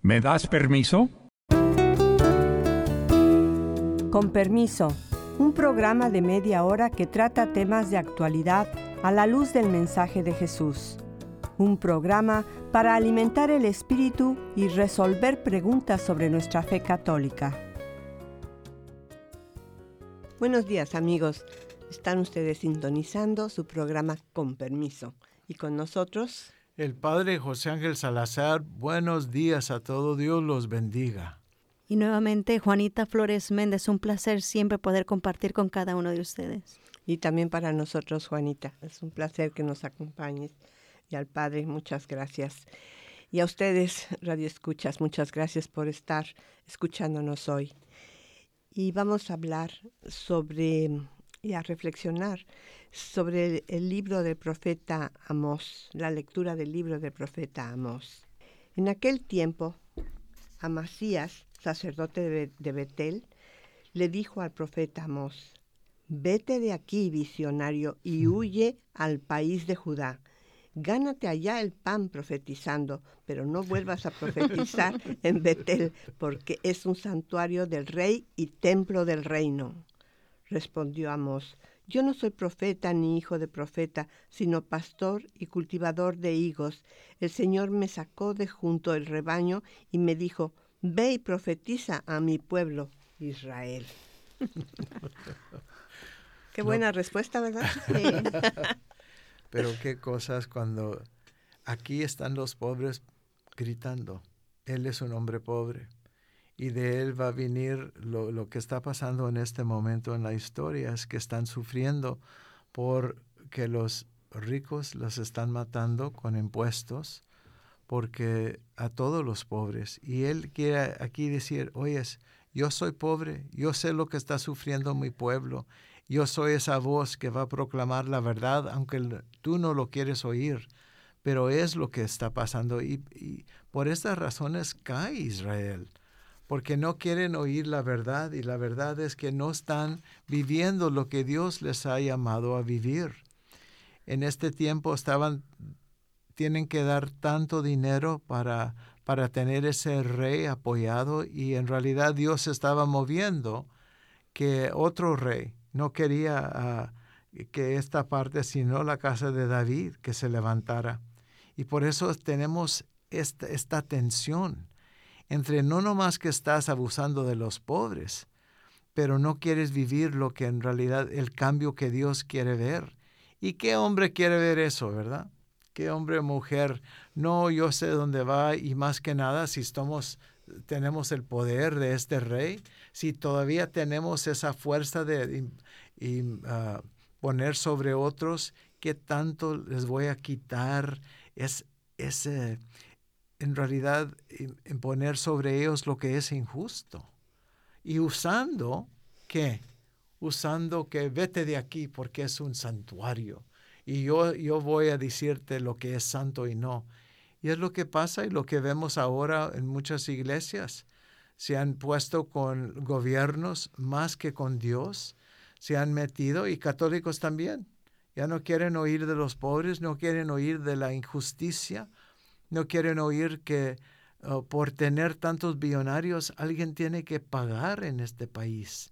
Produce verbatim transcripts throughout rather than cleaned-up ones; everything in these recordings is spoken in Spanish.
¿Me das permiso? Con permiso, un programa de media hora que trata temas de actualidad a la luz del mensaje de Jesús. Un programa para alimentar el espíritu y resolver preguntas sobre nuestra fe católica. Buenos días, amigos. Están ustedes sintonizando su programa Con Permiso. Y con nosotros, el Padre José Ángel Salazar. Buenos días a todos. Dios los bendiga. Y nuevamente, Juanita Flores Méndez. Un placer siempre poder compartir con cada uno de ustedes. Y también para nosotros, Juanita. Es un placer que nos acompañes. Y al Padre, muchas gracias. Y a ustedes, Radio Escuchas, muchas gracias por estar escuchándonos hoy. Y vamos a hablar sobre, y a reflexionar sobre el, el libro del profeta Amós, la lectura del libro del profeta Amós. En aquel tiempo, Amasías, sacerdote de, de Betel, le dijo al profeta Amós: «Vete de aquí, visionario, y huye al país de Judá. Gánate allá el pan profetizando, pero no vuelvas a profetizar en Betel, porque es un santuario del rey y templo del reino». Respondió Amós: «Yo no soy profeta ni hijo de profeta, sino pastor y cultivador de higos. El Señor me sacó de junto el rebaño y me dijo: ve y profetiza a mi pueblo Israel». Qué buena no. respuesta, ¿verdad? Sí. Pero qué cosas cuando aquí están los pobres gritando. Él es un hombre pobre y de él va a venir lo, lo que está pasando en este momento en la historia, es que están sufriendo porque los ricos los están matando con impuestos, porque a todos los pobres. Y él quiere aquí decir: oyes, yo soy pobre, yo sé lo que está sufriendo mi pueblo. Yo soy esa voz que va a proclamar la verdad, aunque tú no lo quieres oír, pero es lo que está pasando. Y, y por estas razones cae Israel, porque no quieren oír la verdad, y la verdad es que no están viviendo lo que Dios les ha llamado a vivir. En este tiempo estaban, tienen que dar tanto dinero para, para tener ese rey apoyado, y en realidad Dios estaba moviendo que otro rey no quería uh, que esta parte, sino la casa de David, que se levantara. Y por eso tenemos esta, esta tensión entre no nomás que estás abusando de los pobres, pero no quieres vivir lo que en realidad el cambio que Dios quiere ver. ¿Y qué hombre quiere ver eso, verdad? ¿Qué hombre o mujer? No, yo sé dónde va, y más que nada, si estamos... tenemos el poder de este rey, si todavía tenemos esa fuerza de y, y, uh, poner sobre otros, ¿qué tanto les voy a quitar? Es, es eh, en realidad en poner sobre ellos lo que es injusto. Y usando, ¿qué? Usando que vete de aquí porque es un santuario. Y yo, yo voy a decirte lo que es santo y no. Y es lo que pasa y lo que vemos ahora en muchas iglesias. Se han puesto con gobiernos más que con Dios. Se han metido, y católicos también. Ya no quieren oír de los pobres, no quieren oír de la injusticia, no quieren oír que uh, por tener tantos billonarios alguien tiene que pagar en este país.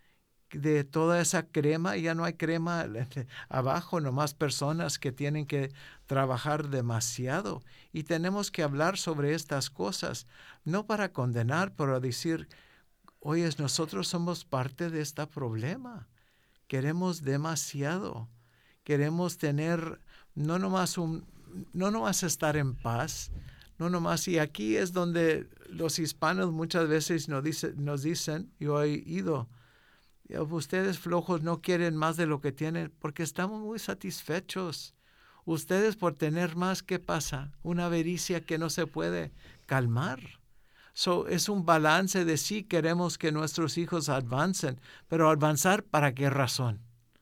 De toda esa crema, ya no hay crema abajo, nomás personas que tienen que trabajar demasiado. Y tenemos que hablar sobre estas cosas, no para condenar, pero decir: oye, nosotros somos parte de este problema. Queremos demasiado. Queremos tener, no nomás, un, no nomás estar en paz, no nomás, y aquí es donde los hispanos muchas veces nos, dice, nos dicen, yo he ido, ustedes flojos no quieren más de lo que tienen porque estamos muy satisfechos. Ustedes por tener más, ¿qué pasa? Una avaricia que no se puede calmar. So, es un balance de sí queremos que nuestros hijos avancen, pero avanzar ¿para qué razón?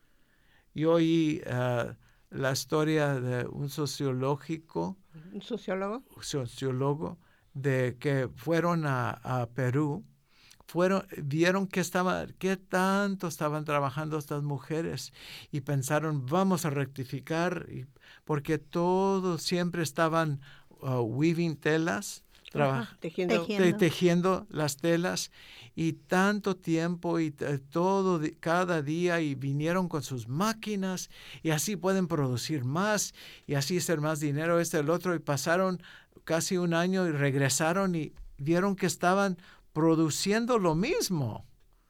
Yo oí uh, la historia de un sociológico, ¿Un sociólogo? sociólogo, de que fueron a, a Perú. Fueron, vieron que estaba, qué tanto estaban trabajando estas mujeres, y pensaron: vamos a rectificar, y, porque todos siempre estaban uh, weaving telas, traba- tejiendo. Tejiendo. te- tejiendo las telas, y tanto tiempo y t- todo di- cada día, y vinieron con sus máquinas y así pueden producir más y así hacer más dinero, este el otro, y pasaron casi un año y regresaron y vieron que estaban produciendo lo mismo.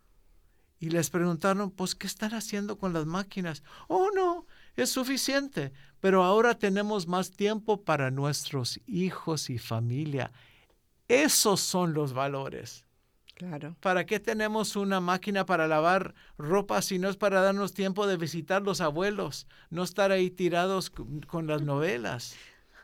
Y les preguntaron, pues, ¿qué están haciendo con las máquinas? Oh, no, es suficiente, pero ahora tenemos más tiempo para nuestros hijos y familia. Esos son los valores. Claro. ¿Para qué tenemos una máquina para lavar ropa si no es para darnos tiempo de visitar los abuelos? No estar ahí tirados con, con las novelas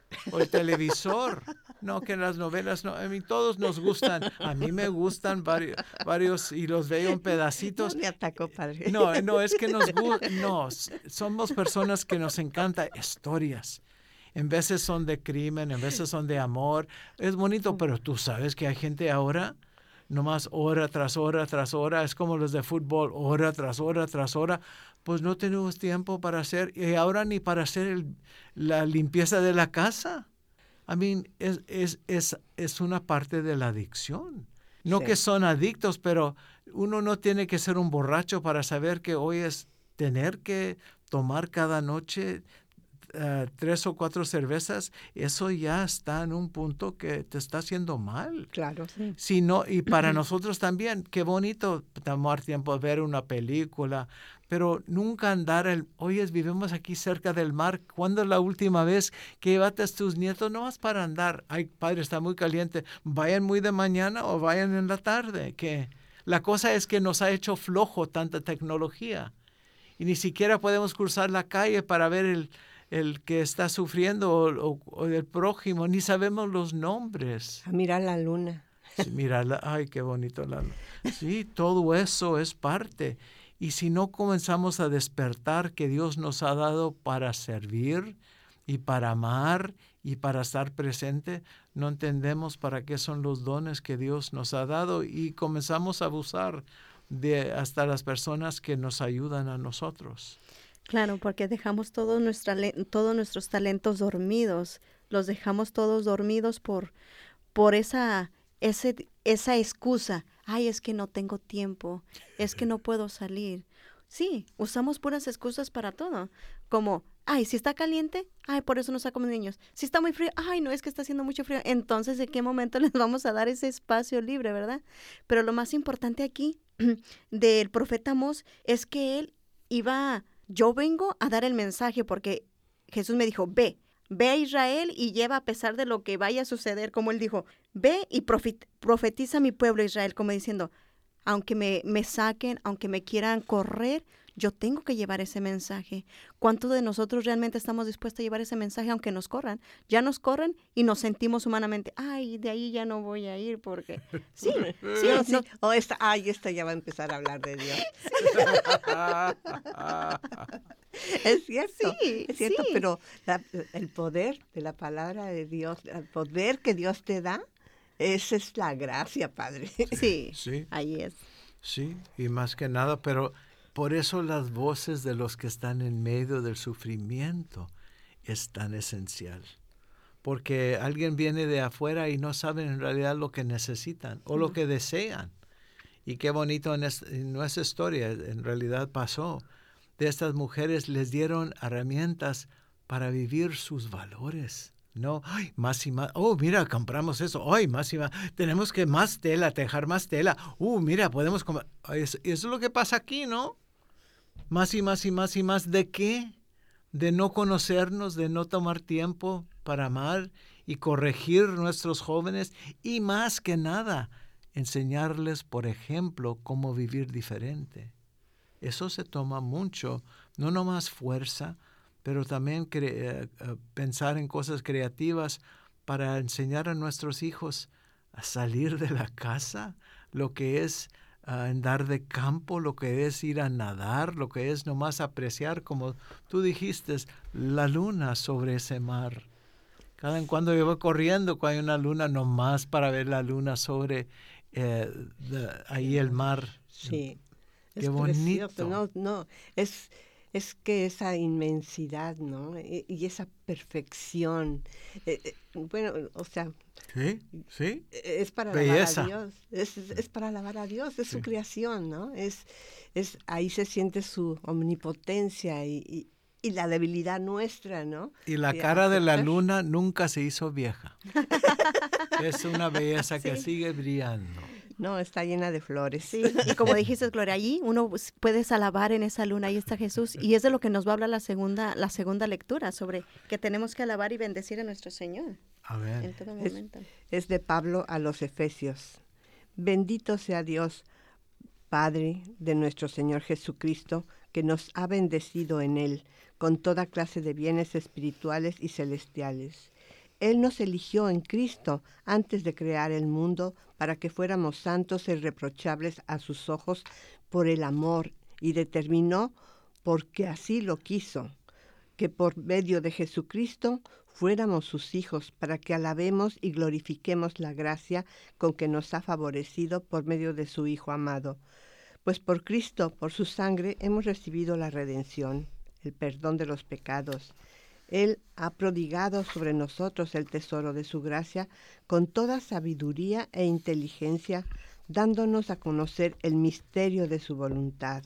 o el televisor. No, que las novelas, no, a mí todos nos gustan. A mí me gustan varios, varios y los veo en pedacitos. No me atacó, padre. No, no, es que nos gusta, no, somos personas que nos encanta historias. En veces son de crimen, en veces son de amor. Es bonito, pero tú sabes que hay gente ahora, nomás hora tras hora tras hora, es como los de fútbol, hora tras hora tras hora. Pues no tenemos tiempo para hacer, y ahora ni para hacer el, la limpieza de la casa. I mean, es, es, es, es una parte de la adicción. No Sí. que son adictos, pero uno no tiene que ser un borracho para saber que hoy es tener que tomar cada noche uh, tres o cuatro cervezas. Eso ya está en un punto que te está haciendo mal. Claro. Sí. Si no, y para nosotros también, qué bonito tomar tiempo de ver una película, pero nunca andar el, oye, vivimos aquí cerca del mar, ¿cuándo es la última vez que llevaste a tus nietos? No vas para andar, ay, padre, está muy caliente, vayan muy de mañana o vayan en la tarde, que la cosa es que nos ha hecho flojo tanta tecnología y ni siquiera podemos cruzar la calle para ver el, el que está sufriendo o, o, o el prójimo, ni sabemos los nombres. A mirar la luna. Sí, mira, la- ay, qué bonito. La, sí, todo eso es parte. Y si no comenzamos a despertar que Dios nos ha dado para servir y para amar y para estar presente, no entendemos para qué son los dones que Dios nos ha dado y comenzamos a abusar de hasta las personas que nos ayudan a nosotros. Claro, porque dejamos todos, nuestra, todos nuestros talentos dormidos, los dejamos todos dormidos por, por esa, ese, esa excusa. Ay, es que no tengo tiempo, es que no puedo salir. Sí, usamos puras excusas para todo, como, ay, si está caliente, ay, por eso no saco a mis niños. Si está muy frío, ay, no, es que está haciendo mucho frío. Entonces, ¿de qué momento les vamos a dar ese espacio libre, verdad? Pero lo más importante aquí del profeta Amós es que él iba, yo vengo a dar el mensaje porque Jesús me dijo, ve, ve a Israel y lleva a pesar de lo que vaya a suceder, como él dijo, ve y profet, profetiza a mi pueblo Israel, como diciendo, aunque me, me saquen, aunque me quieran correr, yo tengo que llevar ese mensaje. ¿Cuántos de nosotros realmente estamos dispuestos a llevar ese mensaje aunque nos corran? Ya nos corren y nos sentimos humanamente, ay, de ahí ya no voy a ir porque... Sí, sí, No, sí. no, Oh, esta, ay, esta ya va a empezar a hablar de Dios. Es cierto, Sí, es cierto, sí. pero la- el poder de la palabra de Dios, el poder que Dios te da, esa es la gracia, Padre. sí, Sí. ahí es. Sí, y más que nada, pero por eso las voces de los que están en medio del sufrimiento es tan esencial. Porque alguien viene de afuera y no saben en realidad lo que necesitan o lo que desean. Y qué bonito en, es, en nuestra historia, en realidad pasó. De estas mujeres les dieron herramientas para vivir sus valores. No, ay, más y más. Oh, mira, compramos eso. Ay, más y más. Tenemos que más tela, tejar más tela. Uh, mira, podemos comprar. Eso, eso es lo que pasa aquí, ¿no? Más y más y más y más. ¿De qué? De no conocernos, de no tomar tiempo para amar y corregir nuestros jóvenes. Y más que nada, enseñarles, por ejemplo, cómo vivir diferente. Eso se toma mucho, no nomás fuerza, pero también cre- uh, pensar en cosas creativas para enseñar a nuestros hijos a salir de la casa, lo que es uh, andar de campo, lo que es ir a nadar, lo que es nomás apreciar, como tú dijiste, la luna sobre ese mar. Cada en cuando yo voy corriendo, cuando hay una luna, nomás para ver la luna sobre eh, de, ahí el mar. Sí, Qué es bonito. precioso, no, no, es, es que esa inmensidad, ¿no? Y, y esa perfección, eh, eh, bueno, o sea, Sí, sí. Es para Belleza. alabar a Dios, es, es, es para alabar a Dios, es Sí. su creación, ¿no? Es, es, ahí se siente su omnipotencia y, y, y la debilidad nuestra, ¿no? Y la De cara de la aceptar. luna nunca se hizo vieja. Es una belleza que Sí. sigue brillando. No, está llena de flores. Sí, y como dijiste, Gloria, allí uno pues, puedes alabar en esa luna, ahí está Jesús, y es de lo que nos va a hablar la segunda, la segunda lectura, sobre que tenemos que alabar y bendecir a nuestro Señor Amén. en todo Es, momento. es de Pablo a los Efesios. Bendito sea Dios, Padre de nuestro Señor Jesucristo, que nos ha bendecido en Él con toda clase de bienes espirituales y celestiales. Él nos eligió en Cristo antes de crear el mundo para que fuéramos santos e irreprochables a sus ojos por el amor, y determinó, porque así lo quiso, que por medio de Jesucristo fuéramos sus hijos, para que alabemos y glorifiquemos la gracia con que nos ha favorecido por medio de su Hijo amado. Pues por Cristo, por su sangre, hemos recibido la redención, el perdón de los pecados. Él ha prodigado sobre nosotros el tesoro de su gracia con toda sabiduría e inteligencia, dándonos a conocer el misterio de su voluntad.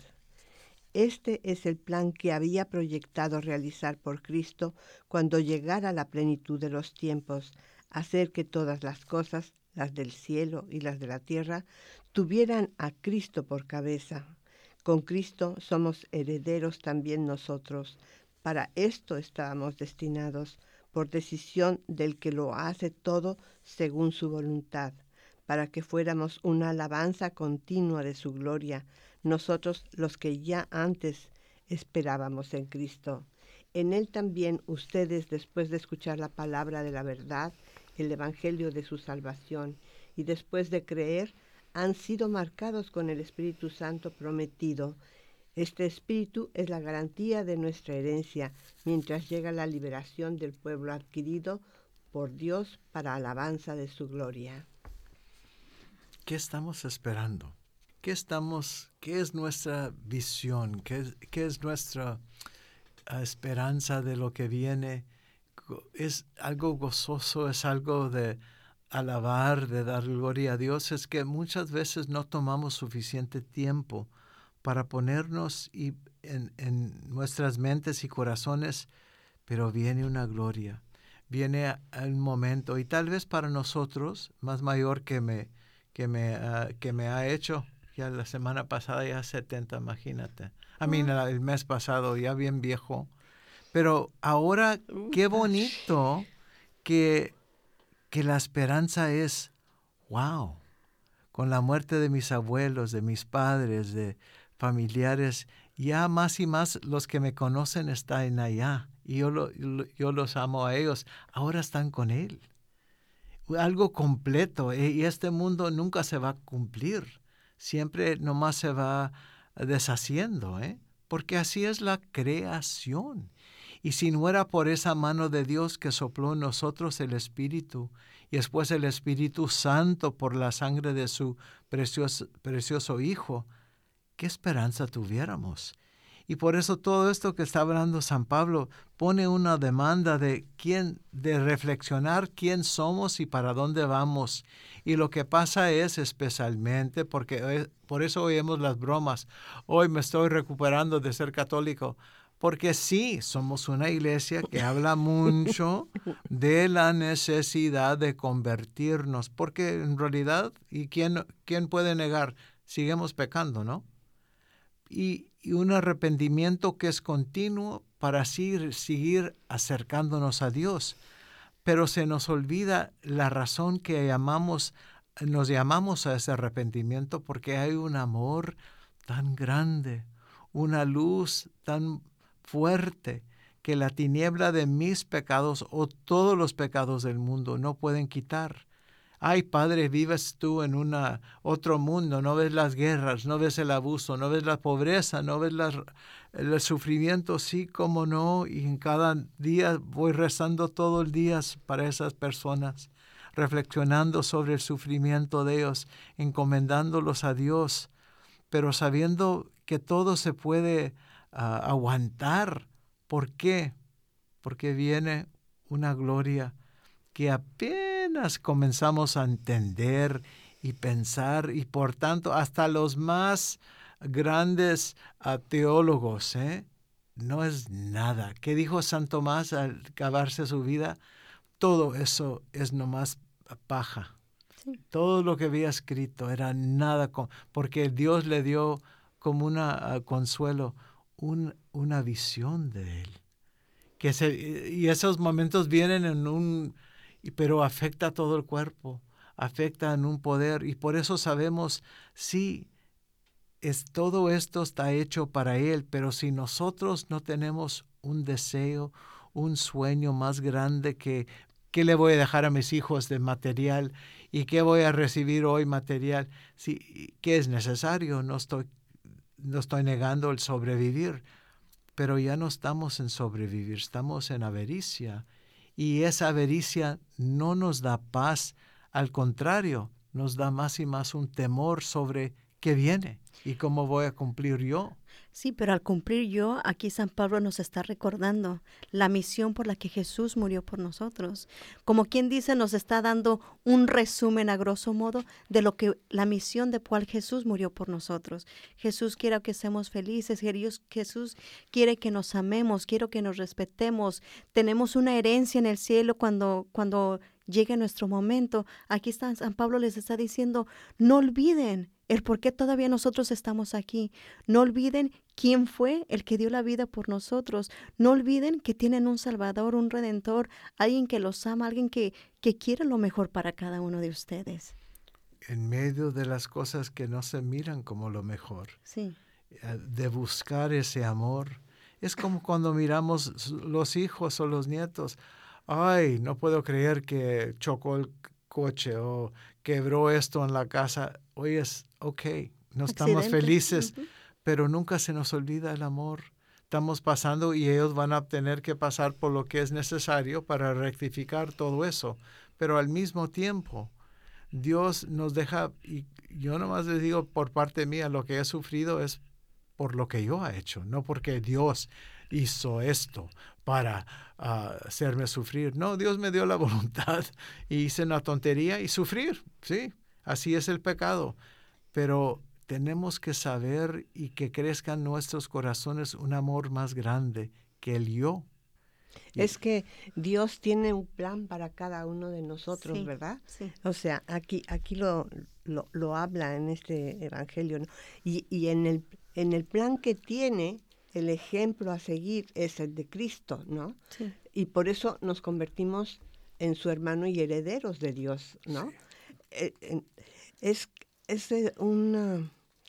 Este es el plan que había proyectado realizar por Cristo cuando llegara la plenitud de los tiempos, hacer que todas las cosas, las del cielo y las de la tierra, tuvieran a Cristo por cabeza. Con Cristo somos herederos también nosotros. Para esto estábamos destinados, por decisión del que lo hace todo según su voluntad, para que fuéramos una alabanza continua de su gloria, nosotros los que ya antes esperábamos en Cristo. En Él también ustedes, después de escuchar la palabra de la verdad, el evangelio de su salvación, y después de creer, han sido marcados con el Espíritu Santo prometido. Este Espíritu es la garantía de nuestra herencia, mientras llega la liberación del pueblo adquirido por Dios para alabanza de su gloria. ¿Qué estamos esperando? ¿Qué estamos, qué es nuestra visión? ¿Qué es, qué es nuestra uh, esperanza de lo que viene? ¿Es algo gozoso? ¿Es algo de alabar, de dar gloria a Dios? Es que muchas veces no tomamos suficiente tiempo para ponernos y en, en nuestras mentes y corazones, pero viene una gloria, viene un momento, y tal vez para nosotros, más mayor que me, que me, uh, que me ha hecho, ya la semana pasada ya setenta, imagínate, a mí uh. el mes pasado ya bien viejo, pero ahora uh, qué bonito que, que la esperanza es, wow, con la muerte de mis abuelos, de mis padres, de familiares, ya más y más los que me conocen están allá y yo, lo, yo los amo a ellos, ahora están con Él. Algo completo, y este mundo nunca se va a cumplir, siempre nomás se va deshaciendo, ¿eh? Porque así es la creación. Y si no era por esa mano de Dios que sopló en nosotros el Espíritu, y después el Espíritu Santo por la sangre de su precioso, precioso Hijo, ¿qué esperanza tuviéramos? Y por eso todo esto que está hablando San Pablo pone una demanda de quién, de reflexionar quién somos y para dónde vamos. Y lo que pasa es especialmente, porque por eso oímos las bromas, hoy me estoy recuperando de ser católico, porque sí, somos una iglesia que habla mucho de la necesidad de convertirnos, porque en realidad, ¿y quién, quién puede negar? Seguimos pecando, ¿no? Y, y un arrepentimiento que es continuo para así seguir acercándonos a Dios. Pero se nos olvida la razón que llamamos, nos llamamos a ese arrepentimiento, porque hay un amor tan grande, una luz tan fuerte, que la tiniebla de mis pecados o todos los pecados del mundo no pueden quitar. Ay, Padre, vives tú en una, otro mundo, no ves las guerras, no ves el abuso, no ves la pobreza, no ves la, el sufrimiento, sí, como no, y en cada día voy rezando todo el día para esas personas, reflexionando sobre el sufrimiento de ellos, encomendándolos a Dios, pero sabiendo que todo se puede uh, aguantar. ¿Por qué? Porque viene una gloria que apenas comenzamos a entender y pensar, y por tanto hasta los más grandes uh, teólogos, ¿eh? No es nada. ¿Qué dijo San Tomás al acabarse su vida? Todo eso es nomás paja. Sí. Todo lo que había escrito era nada, con, porque Dios le dio como una uh, consuelo, un, una visión de él. Que se, y esos momentos vienen en un, pero afecta a todo el cuerpo, afecta en un poder, y por eso sabemos, sí, es, todo esto está hecho para Él, pero si nosotros no tenemos un deseo, un sueño más grande que, ¿qué le voy a dejar a mis hijos de material? ¿Y qué voy a recibir hoy material? Sí, ¿qué es necesario? No estoy, no estoy negando el sobrevivir, pero ya no estamos en sobrevivir, estamos en avaricia. Y esa avaricia no nos da paz, al contrario, nos da más y más un temor sobre qué viene y cómo voy a cumplir yo. Sí, pero al cumplir yo, aquí San Pablo nos está recordando la misión por la que Jesús murió por nosotros. Como quien dice, nos está dando un resumen a grosso modo de lo que la misión de cual Jesús murió por nosotros. Jesús quiere que seamos felices, Jesús quiere que nos amemos, quiere que nos respetemos. Tenemos una herencia en el cielo cuando, cuando llegue nuestro momento. Aquí está, San Pablo les está diciendo, no olviden el por qué todavía nosotros estamos aquí. No olviden quién fue el que dio la vida por nosotros. No olviden que tienen un Salvador, un Redentor, alguien que los ama, alguien que, que quiere lo mejor para cada uno de ustedes. En medio de las cosas que no se miran como lo mejor, sí. de buscar ese amor. Es como cuando miramos los hijos o los nietos. Ay, no puedo creer que chocó el coche o quebró esto en la casa. Oye, es ok, no estamos Accidente. felices, Uh-huh. pero nunca se nos olvida el amor. Estamos pasando y ellos van a tener que pasar por lo que es necesario para rectificar todo eso. Pero al mismo tiempo, Dios nos deja, y yo nomás les digo por parte mía, lo que he sufrido es por lo que yo he hecho, no porque Dios hizo esto para uh, hacerme sufrir. No, Dios me dio la voluntad y hice una tontería y sufrir, sí, así es el pecado. Pero tenemos que saber y que crezca en nuestros corazones un amor más grande que el yo. Es que Dios tiene un plan para cada uno de nosotros, sí, ¿verdad? Sí. O sea, aquí, aquí lo, lo, lo habla en este evangelio, ¿no? Y, y en el, en el plan que tiene, el ejemplo a seguir es el de Cristo, ¿no? Sí. Y por eso nos convertimos en su hermano y herederos de Dios, ¿no? Sí. Eh, es, es un uh,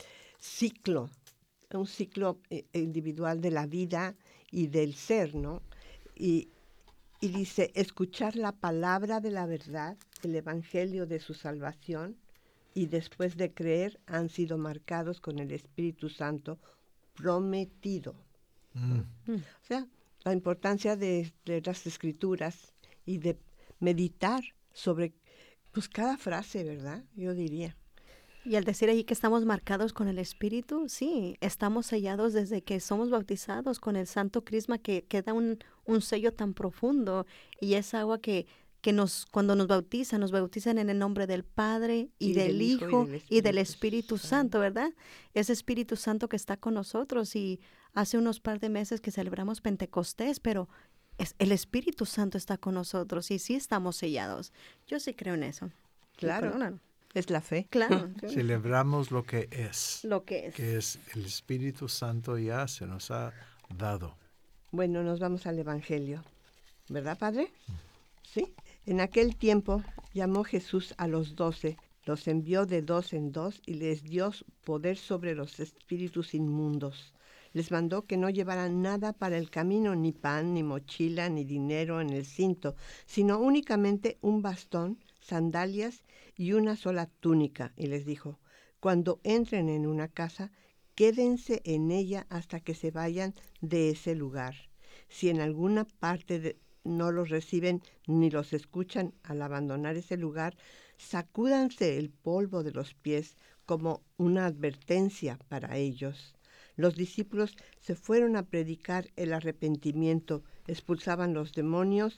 ciclo, un ciclo individual de la vida y del ser, ¿no? Y, y dice, escuchar la palabra de la verdad, el evangelio de su salvación, y después de creer han sido marcados con el Espíritu Santo prometido. Mm. O sea, la importancia de, de las escrituras y de meditar sobre pues cada frase, ¿verdad? Yo diría. Y al decir allí que estamos marcados con el Espíritu, sí, estamos sellados desde que somos bautizados con el Santo Crisma que, que da un, un sello tan profundo, y es agua que, que nos, cuando nos bautizan, nos bautizan en el nombre del Padre y, y del, del Hijo, Hijo y, del y del Espíritu Santo, Santo, ¿verdad? Ese Espíritu Santo que está con nosotros, y hace unos par de meses que celebramos Pentecostés, pero es, el Espíritu Santo está con nosotros y sí estamos sellados. Yo sí creo en eso. Claro. Claro. Es la fe. Claro. Celebramos lo que es. Lo que es. Que es el Espíritu Santo ya se nos ha dado. Bueno, nos vamos al Evangelio. ¿Verdad, Padre? Sí. En aquel tiempo llamó Jesús a los doce, los envió de dos en dos y les dio poder sobre los espíritus inmundos. Les mandó que no llevaran nada para el camino, ni pan, ni mochila, ni dinero en el cinto, sino únicamente un bastón, sandalias y una sola túnica, y les dijo, cuando entren en una casa, quédense en ella hasta que se vayan de ese lugar. Si en alguna parte de, no los reciben ni los escuchan al abandonar ese lugar, sacúdanse el polvo de los pies como una advertencia para ellos. Los discípulos se fueron a predicar el arrepentimiento, expulsaban los demonios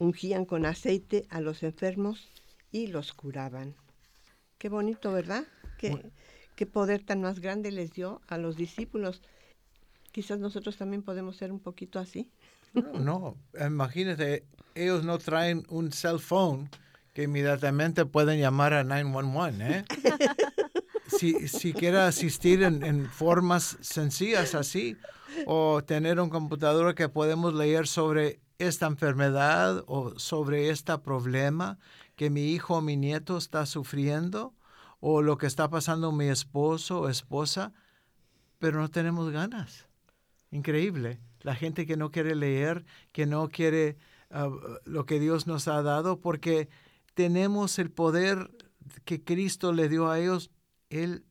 ungían con aceite a los enfermos y los curaban. Qué bonito, ¿verdad? Qué, qué poder tan más grande les dio a los discípulos. Quizás nosotros también podemos ser un poquito así. No, no, imagínate, ellos no traen un cell phone que inmediatamente pueden llamar a nueve uno uno, ¿eh? Si, si quiere asistir en, en formas sencillas así, o tener un computador que podemos leer sobre esta enfermedad o sobre este problema que mi hijo o mi nieto está sufriendo, o lo que está pasando mi esposo o esposa, pero no tenemos ganas. Increíble. La gente que no quiere leer, que no quiere uh, lo que Dios nos ha dado, porque tenemos el poder que Cristo le dio a ellos. Él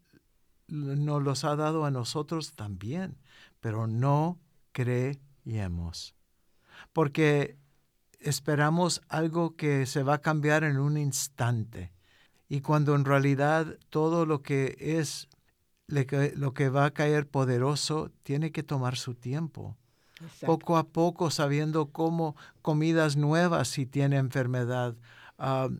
nos los ha dado a nosotros también, pero no creemos. Porque esperamos algo que se va a cambiar en un instante. Y cuando en realidad todo lo que es, lo que va a caer poderoso, tiene que tomar su tiempo. Exacto. Poco a poco, sabiendo cómo comidas nuevas si tiene enfermedad, uh,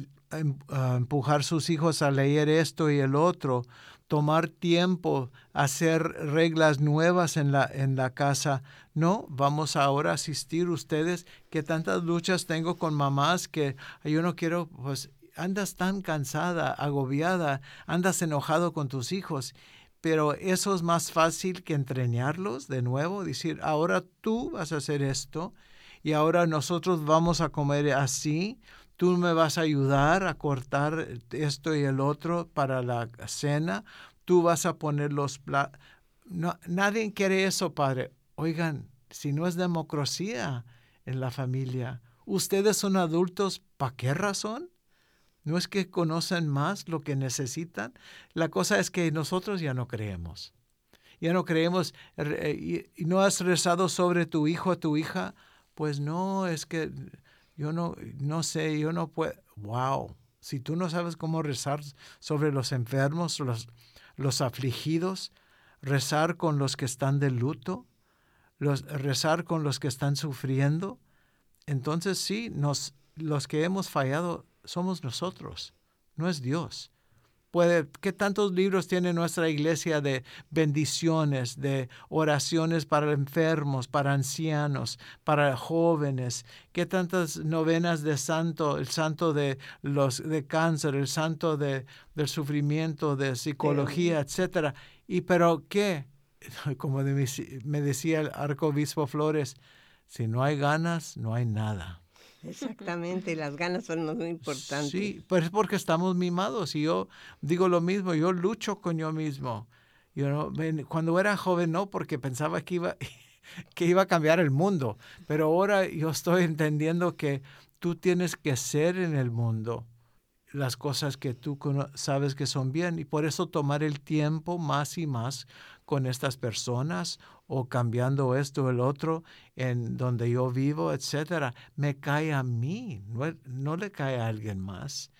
uh, empujar sus hijos a leer esto y el otro, tomar tiempo, hacer reglas nuevas en la, en la casa. No, vamos ahora a asistir ustedes, que tantas luchas tengo con mamás que yo no quiero, pues andas tan cansada, agobiada, andas enojado con tus hijos. Pero eso es más fácil que entrenarlos de nuevo, decir, ahora tú vas a hacer esto y ahora nosotros vamos a comer así, tú me vas a ayudar a cortar esto y el otro para la cena, tú vas a poner los platos. No, nadie quiere eso, padre. Oigan, si no es democracia en la familia, ustedes son adultos, ¿para qué razón? ¿No es que conocen más lo que necesitan? La cosa es que nosotros ya no creemos. Ya no creemos. ¿Y no has rezado sobre tu hijo o tu hija? Pues no, es que yo no, no sé, yo no puedo. ¡Wow! Si tú no sabes cómo rezar sobre los enfermos, los, los afligidos, rezar con los que están de luto, los, rezar con los que están sufriendo, entonces sí, nos, los que hemos fallado somos nosotros, no es Dios. Puede, ¿qué tantos libros tiene nuestra iglesia de bendiciones, de oraciones para enfermos, para ancianos, para jóvenes? ¿Qué tantas novenas de santo, el santo de los de cáncer, el santo de, del sufrimiento, de psicología, etcétera? Y pero ¿qué? Como de mi, me decía el arzobispo Flores, si no hay ganas, no hay nada. Exactamente, las ganas son muy importantes. Sí, pues es porque estamos mimados y yo digo lo mismo, yo lucho con yo mismo. You know, cuando era joven no, porque pensaba que iba, que iba a cambiar el mundo, pero ahora yo estoy entendiendo que tú tienes que ser en el mundo las cosas que tú sabes que son bien y por eso tomar el tiempo más y más con estas personas o cambiando esto o el otro en donde yo vivo, etcétera, me cae a mí, no, no le cae a alguien más.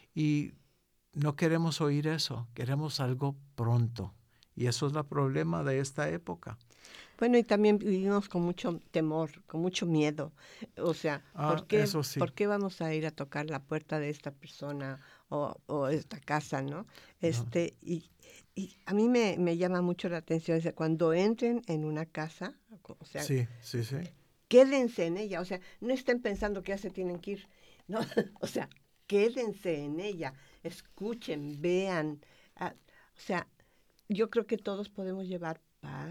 Y no queremos oír eso, queremos algo pronto. Y eso es el problema de esta época. Bueno, y también vivimos con mucho temor, con mucho miedo. O sea, ah, ¿por qué, eso sí. ¿por qué vamos a ir a tocar la puerta de esta persona o, o esta casa, no? Este, no. Y, y a mí me, me llama mucho la atención, o sea, cuando entren en una casa, o sea, sí, sí, sí. quédense en ella, o sea, no estén pensando que ya se tienen que ir, no, o sea, quédense en ella, escuchen, vean, ah, o sea, yo creo que todos podemos llevar paz.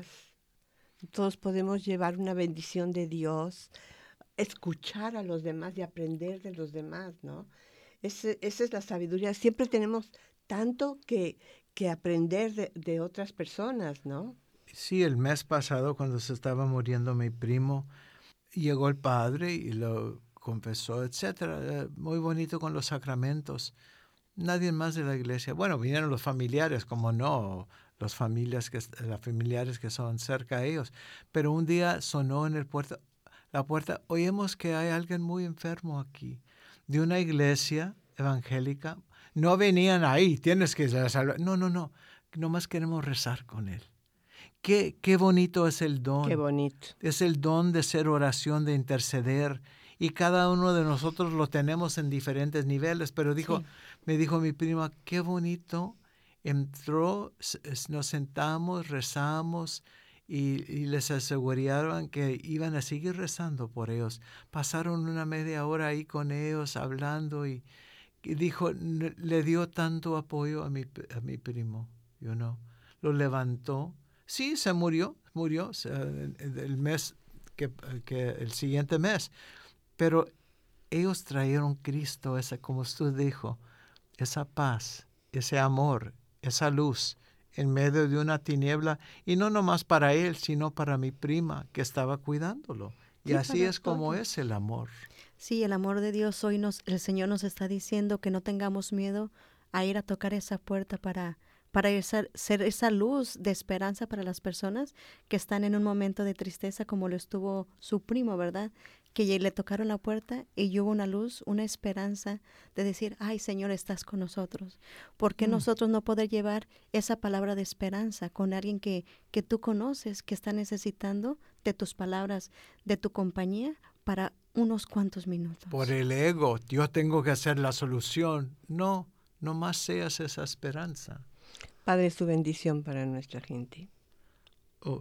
Todos podemos llevar una bendición de Dios, escuchar a los demás y aprender de los demás, ¿no? Ese, esa es la sabiduría. Siempre tenemos tanto que, que aprender de, de otras personas, ¿no? Sí, el mes pasado cuando se estaba muriendo mi primo, llegó el padre y lo confesó, etcétera. Muy bonito con los sacramentos. Nadie más de la iglesia. Bueno, vinieron los familiares, como no, los familias que, las familiares que son cerca de ellos. Pero un día sonó en el puerta, la puerta, oímos que hay alguien muy enfermo aquí, de una iglesia evangélica. No venían ahí, tienes que salvar. No, no, no, nomás queremos rezar con él. Qué, qué bonito es el don. Qué bonito. Es el don de ser oración, de interceder y cada uno de nosotros lo tenemos en diferentes niveles, pero dijo, sí. me dijo mi prima, qué bonito, entró, nos sentamos, rezamos, y, y les aseguraron que iban a seguir rezando por ellos. Pasaron una media hora ahí con ellos hablando y, y dijo, le dio tanto apoyo a mi, a mi primo, you know, lo levantó. Sí, se murió, murió el mes, que, que el siguiente mes, pero ellos trajeron Cristo, esa, como usted dijo, esa paz, ese amor, esa luz en medio de una tiniebla, y no nomás para él, sino para mi prima que estaba cuidándolo. Y sí, así es todos. Como es el amor. Sí, el amor de Dios. Hoy nos, el Señor nos está diciendo que no tengamos miedo a ir a tocar esa puerta para, para esa, ser esa luz de esperanza para las personas que están en un momento de tristeza, como lo estuvo su primo, ¿verdad? Que le tocaron la puerta y hubo una luz, una esperanza de decir, ay, Señor, estás con nosotros. ¿Por qué mm. nosotros no poder llevar esa palabra de esperanza con alguien que, que tú conoces, que está necesitando de tus palabras, de tu compañía para unos cuantos minutos? Por el ego, yo tengo que hacer la solución. No, nomás seas esa esperanza. Padre, su bendición para nuestra gente. Oh,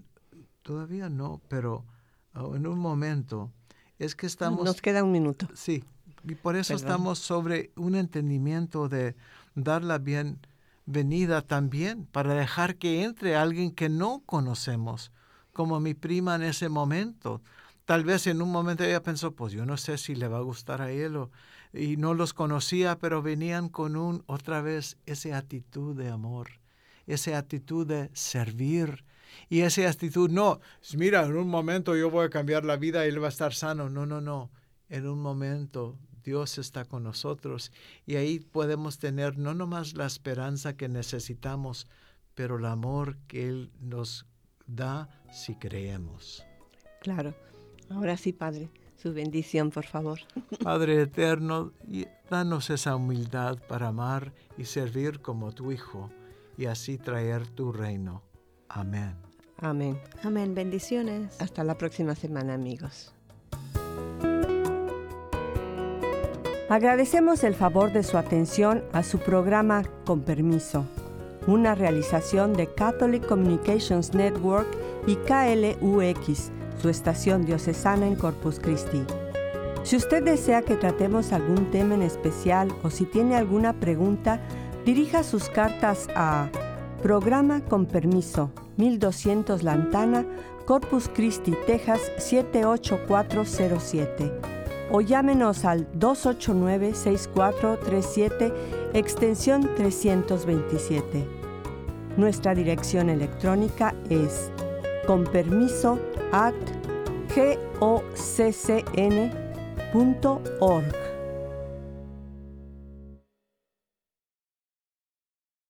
todavía no, pero oh, en un momento... Es que estamos... Nos queda un minuto. Sí, y por eso Perdón. Estamos sobre un entendimiento de dar la bienvenida también, para dejar que entre alguien que no conocemos, como mi prima en ese momento. Tal vez en un momento ella pensó, pues yo no sé si le va a gustar a él, o, y no los conocía, pero venían con un, otra vez, esa actitud de amor, esa actitud de servir. Y esa actitud, no, mira, en un momento yo voy a cambiar la vida y él va a estar sano. No, no, no. En un momento Dios está con nosotros y ahí podemos tener no nomás la esperanza que necesitamos, pero el amor que Él nos da si creemos. Claro. Ahora sí, Padre, su bendición, por favor. Padre eterno, danos esa humildad para amar y servir como tu Hijo y así traer tu reino. Amén. Amén. Amén. Bendiciones. Hasta la próxima semana, amigos. Agradecemos el favor de su atención a su programa Con Permiso, una realización de Catholic Communications Network y K L U X, su estación diocesana en Corpus Christi. Si usted desea que tratemos algún tema en especial o si tiene alguna pregunta, dirija sus cartas a Programa Con Permiso, mil doscientos Lantana, Corpus Christi, Texas siete ocho cuatro cero siete. O llámenos al dos ocho nueve, seis cuatro tres siete, extensión trescientos veintisiete. Nuestra dirección electrónica es conpermiso arroba goccn punto org.